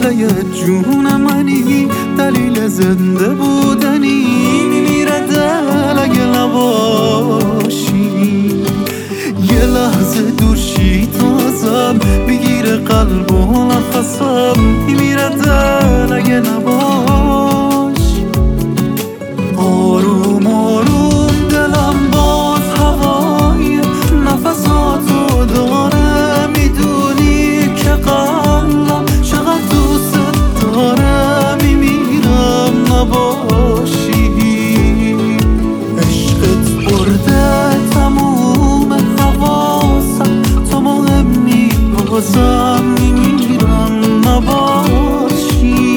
مثل جون منی، دلیل زنده بودنی. میمیره دل اگه نباشی، یه لحظه دور شی تازم، بگیره قلب و نفسم. میمیره دل اگه نباشی. آروم آروم دلم باز هوای نفساتو داره، میدونی که قلبم چقدر دوست داره. میمیرم نباشی، عشقت برده تموم حواسم، تو مهمی بازم. میمیرم نباشی.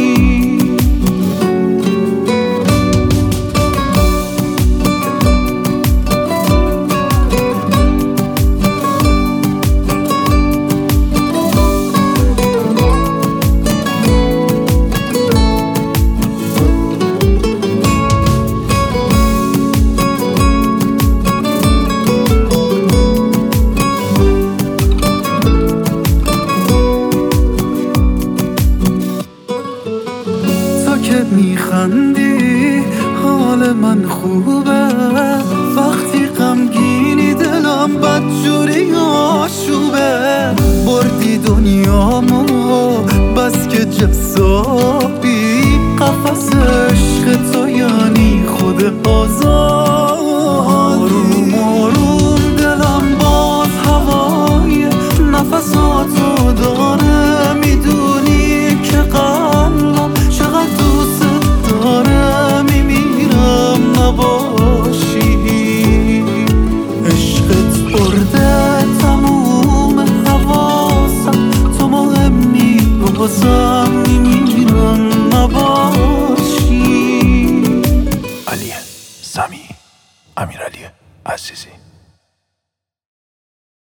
که میخندی حال من خوبه، وقتی غمگینی دلم بدجوری آشوبه. بردی دنیامو بس که جذابی، قفس عشق تو یعنی خود آزاد. آروم آروم دلم باز هوای نفساتو داره، میدونی که قلبم چقدر دوست داره. میمیرم نباشی، عشقت برده تموم حواسم، تو مهمی بازم. میمیرم نباشی. علی سمی، امیرعلی عزیزی.